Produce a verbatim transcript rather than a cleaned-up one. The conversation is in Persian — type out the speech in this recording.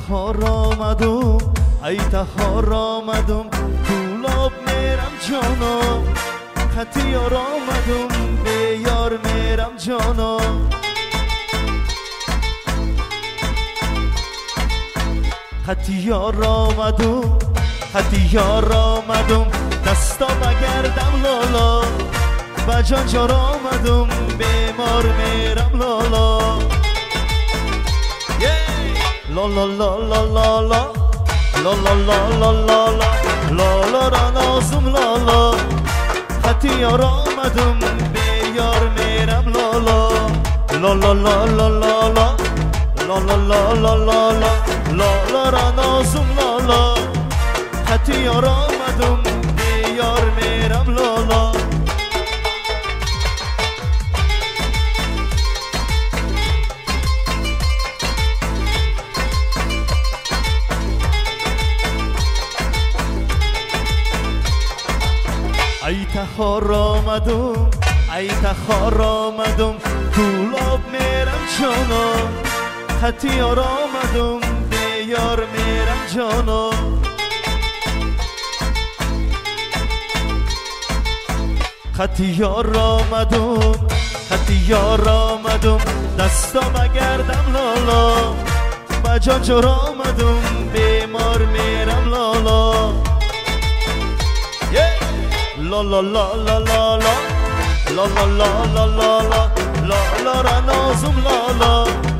تهار آمدم ای تهار آمدم گلاب میرم جانم خطی یار آمدم به یار میرم جانم خطی یار آمدم خطی یار آمدم دستا بگردم لالا بجان جار آمدم بیمار میرم لالا لا لا لا لا لا لا لا لا لا لا لا لا لا را نازم لالا خطی یار آمدم به یار میرم لالا لا لا لا لا لا لا لا لا لا لا لا لا لا را نازم لالا خطی یار آمدم به یار میرم لالا ای تهار آمدم ای تهار آمدم گلاب میرم جانم خطی یار آمدم به یار میرم جانم خطی یار آمدم خطی یار آمدم دستا بگردم لالا بجان جار آمدم بیمار میرم لالا لا لا لا لا لا لا لا لا لا لا لا لا لا را نازم لالا